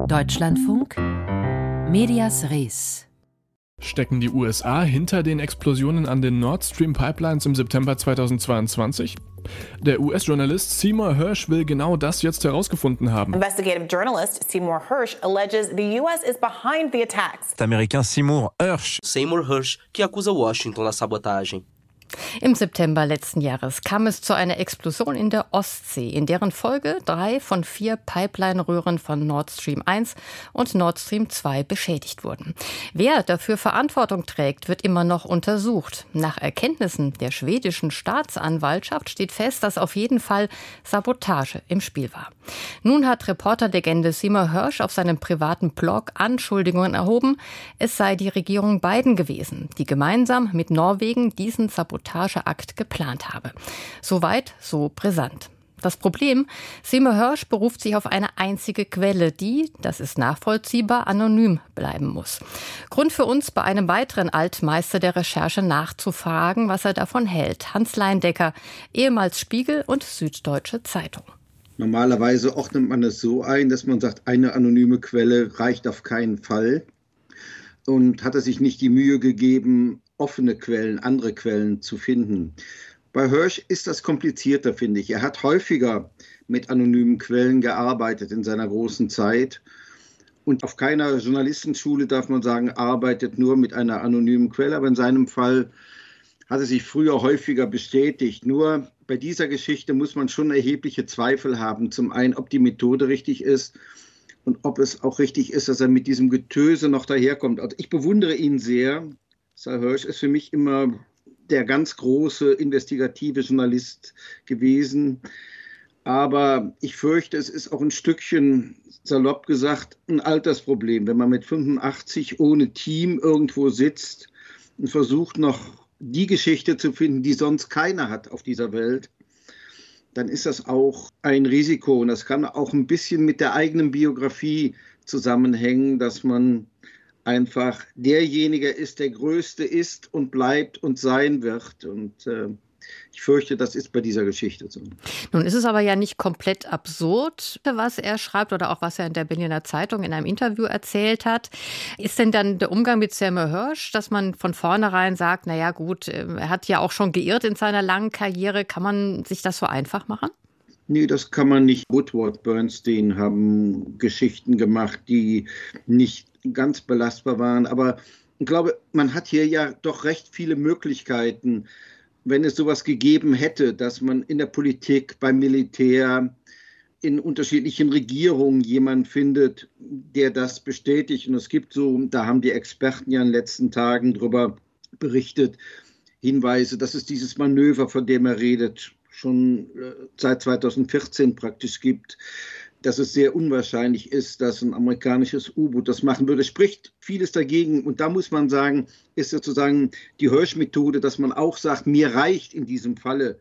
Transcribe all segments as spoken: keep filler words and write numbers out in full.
Deutschlandfunk Medias Res. Stecken die U S A hinter den Explosionen an den Nord Stream Pipelines im September zweitausendzweiundzwanzig? Der U S-Journalist Seymour Hersh will genau das jetzt herausgefunden haben. Investigative journalist Seymour Hersh alleges the U S is behind the attacks. Américain Seymour Hersh. Seymour Hersh, que acusa Washington da sabotagem. Im September letzten Jahres kam es zu einer Explosion in der Ostsee, in deren Folge drei von vier Pipeline-Röhren von Nord Stream eins und Nord Stream zwei beschädigt wurden. Wer dafür Verantwortung trägt, wird immer noch untersucht. Nach Erkenntnissen der schwedischen Staatsanwaltschaft steht fest, dass auf jeden Fall Sabotage im Spiel war. Nun hat Reporterlegende Seymour Hersh auf seinem privaten Blog Anschuldigungen erhoben, es sei die Regierung Biden gewesen, die gemeinsam mit Norwegen diesen Sabotageakt geplant habe. Soweit, so brisant. Das Problem, Seymour Hersh beruft sich auf eine einzige Quelle, die, das ist nachvollziehbar, anonym bleiben muss. Grund für uns, bei einem weiteren Altmeister der Recherche nachzufragen, was er davon hält. Hans Leindecker, ehemals Spiegel und Süddeutsche Zeitung. Normalerweise ordnet man es so ein, dass man sagt, eine anonyme Quelle reicht auf keinen Fall. Und hat er sich nicht die Mühe gegeben, offene Quellen, andere Quellen zu finden. Bei Hersh ist das komplizierter, finde ich. Er hat häufiger mit anonymen Quellen gearbeitet in seiner großen Zeit. Und auf keiner Journalistenschule, darf man sagen, arbeitet nur mit einer anonymen Quelle. Aber in seinem Fall hat er sich früher häufiger bestätigt. Nur bei dieser Geschichte muss man schon erhebliche Zweifel haben. Zum einen, ob die Methode richtig ist und ob es auch richtig ist, dass er mit diesem Getöse noch daherkommt. Also ich bewundere ihn sehr. Seymour Hersh ist für mich immer der ganz große investigative Journalist gewesen. Aber ich fürchte, es ist auch ein Stückchen, salopp gesagt, ein Altersproblem. Wenn man mit fünfundachtzig ohne Team irgendwo sitzt und versucht noch die Geschichte zu finden, die sonst keiner hat auf dieser Welt, dann ist das auch ein Risiko. Und das kann auch ein bisschen mit der eigenen Biografie zusammenhängen, dass man einfach derjenige ist, der Größte ist und bleibt und sein wird. Und äh, ich fürchte, das ist bei dieser Geschichte so. Nun ist es aber ja nicht komplett absurd, was er schreibt oder auch was er in der Berliner Zeitung in einem Interview erzählt hat. Ist denn dann der Umgang mit Seymour Hersh, dass man von vornherein sagt, naja gut, er hat ja auch schon geirrt in seiner langen Karriere, kann man sich das so einfach machen? Nee, das kann man nicht. Woodward, Bernstein haben Geschichten gemacht, die nicht ganz belastbar waren. Aber ich glaube, man hat hier ja doch recht viele Möglichkeiten, wenn es sowas gegeben hätte, dass man in der Politik, beim Militär, in unterschiedlichen Regierungen jemanden findet, der das bestätigt. Und es gibt so, da haben die Experten ja in den letzten Tagen darüber berichtet, Hinweise, dass es dieses Manöver, von dem er redet, schon seit zweitausendvierzehn praktisch gibt, dass es sehr unwahrscheinlich ist, dass ein amerikanisches U-Boot das machen würde. Spricht vieles dagegen. Und da muss man sagen, ist sozusagen die Hersh-Methode, dass man auch sagt, mir reicht in diesem Falle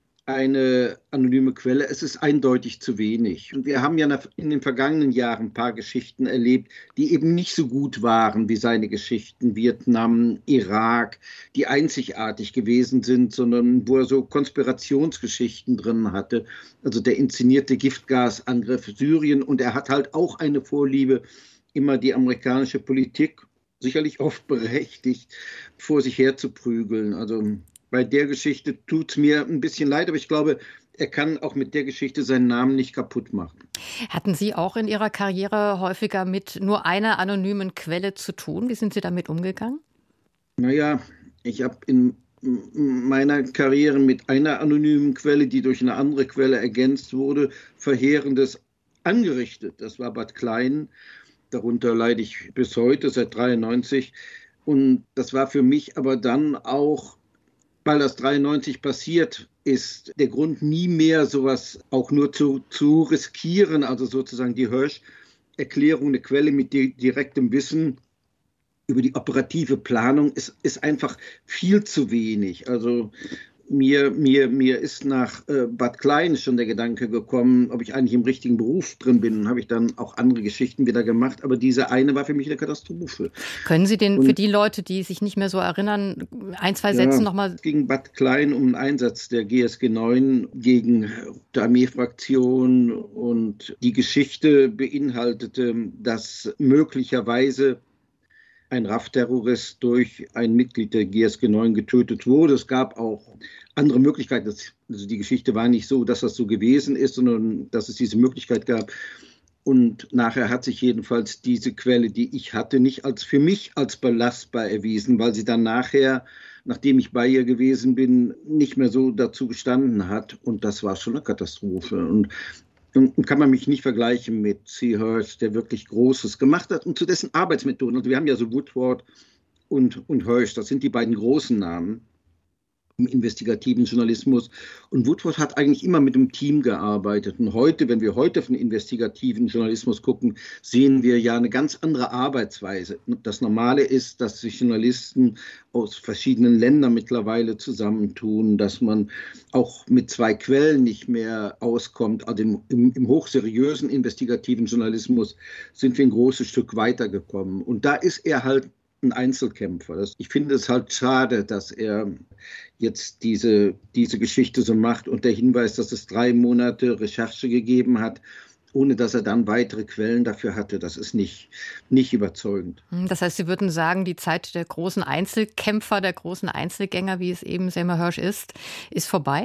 eine anonyme Quelle. Es ist eindeutig zu wenig. Und wir haben ja in den vergangenen Jahren ein paar Geschichten erlebt, die eben nicht so gut waren wie seine Geschichten. Vietnam, Irak, die einzigartig gewesen sind, sondern wo er so Konspirationsgeschichten drin hatte. Also der inszenierte Giftgasangriff Syrien. Und er hat halt auch eine Vorliebe, immer die amerikanische Politik, sicherlich oft berechtigt, vor sich her zu prügeln. Also bei der Geschichte tut es mir ein bisschen leid, aber ich glaube, er kann auch mit der Geschichte seinen Namen nicht kaputt machen. Hatten Sie auch in Ihrer Karriere häufiger mit nur einer anonymen Quelle zu tun? Wie sind Sie damit umgegangen? Naja, ich habe in meiner Karriere mit einer anonymen Quelle, die durch eine andere Quelle ergänzt wurde, Verheerendes angerichtet. Das war Bad Klein. Darunter leide ich bis heute, seit dreiundneunzig. Und das war für mich aber dann auch, weil das dreiundneunzig passiert ist, der Grund, nie mehr sowas auch nur zu, zu riskieren, also sozusagen die Hersh-Erklärung, eine Quelle mit di- direktem Wissen über die operative Planung, ist, ist einfach viel zu wenig. Also mir, mir, mir ist nach äh, Bad Klein schon der Gedanke gekommen, ob ich eigentlich im richtigen Beruf drin bin. Und habe ich dann auch andere Geschichten wieder gemacht. Aber diese eine war für mich eine Katastrophe. Können Sie den Und, für die Leute, die sich nicht mehr so erinnern, ein, zwei ja, Sätze nochmal... Es ging Bad Klein um einen Einsatz der G S G neun gegen die Armeefraktion. Und die Geschichte beinhaltete, dass möglicherweise ein R A F-Terrorist durch ein Mitglied der G S G neun getötet wurde. Es gab auch andere Möglichkeiten. Also die Geschichte war nicht so, dass das so gewesen ist, sondern dass es diese Möglichkeit gab. Und nachher hat sich jedenfalls diese Quelle, die ich hatte, nicht als für mich als belastbar erwiesen, weil sie dann nachher, nachdem ich bei ihr gewesen bin, nicht mehr so dazu gestanden hat. Und das war schon eine Katastrophe. Und Und kann man mich nicht vergleichen mit C. Hirsch, der wirklich Großes gemacht hat und zu dessen Arbeitsmethoden. Also wir haben ja so Woodward und, und Hirsch, das sind die beiden großen Namen im investigativen Journalismus. Und Woodward hat eigentlich immer mit einem Team gearbeitet. Und heute, wenn wir heute auf den investigativen Journalismus gucken, sehen wir ja eine ganz andere Arbeitsweise. Das Normale ist, dass sich Journalisten aus verschiedenen Ländern mittlerweile zusammentun, dass man auch mit zwei Quellen nicht mehr auskommt. Also im, im, im hochseriösen investigativen Journalismus sind wir ein großes Stück weitergekommen. Und da ist er halt ein Einzelkämpfer. Das, ich finde es halt schade, dass er jetzt diese, diese Geschichte so macht und der Hinweis, dass es drei Monate Recherche gegeben hat, ohne dass er dann weitere Quellen dafür hatte, das ist nicht, nicht überzeugend. Das heißt, Sie würden sagen, die Zeit der großen Einzelkämpfer, der großen Einzelgänger, wie es eben Seymour Hersh ist, ist vorbei?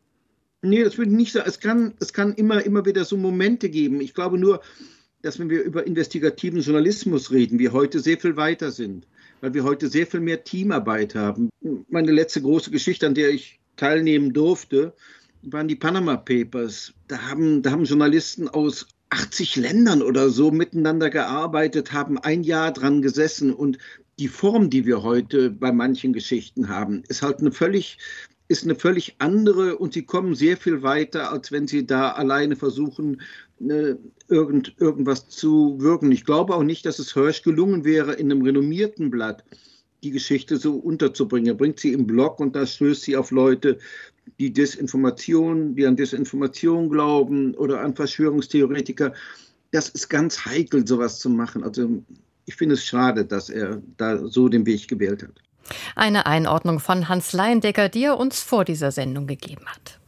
Nee, das würde ich nicht sagen. Es kann, es kann immer, immer wieder so Momente geben. Ich glaube nur, dass wenn wir über investigativen Journalismus reden, wir heute sehr viel weiter sind, weil wir heute sehr viel mehr Teamarbeit haben. Meine letzte große Geschichte, an der ich teilnehmen durfte, waren die Panama Papers. Da haben, da haben Journalisten aus achtzig Ländern oder so miteinander gearbeitet, haben ein Jahr dran gesessen. Und die Form, die wir heute bei manchen Geschichten haben, ist halt eine völlig... ist eine völlig andere und sie kommen sehr viel weiter, als wenn sie da alleine versuchen, äh, irgend, irgendwas zu wirken. Ich glaube auch nicht, dass es Hirsch gelungen wäre, in einem renommierten Blatt die Geschichte so unterzubringen. Er bringt sie im Blog und da stößt sie auf Leute, die Desinformation, die an Desinformation glauben oder an Verschwörungstheoretiker. Das ist ganz heikel, sowas zu machen. Also ich finde es schade, dass er da so den Weg gewählt hat. Eine Einordnung von Hans Leyendecker, die er uns vor dieser Sendung gegeben hat.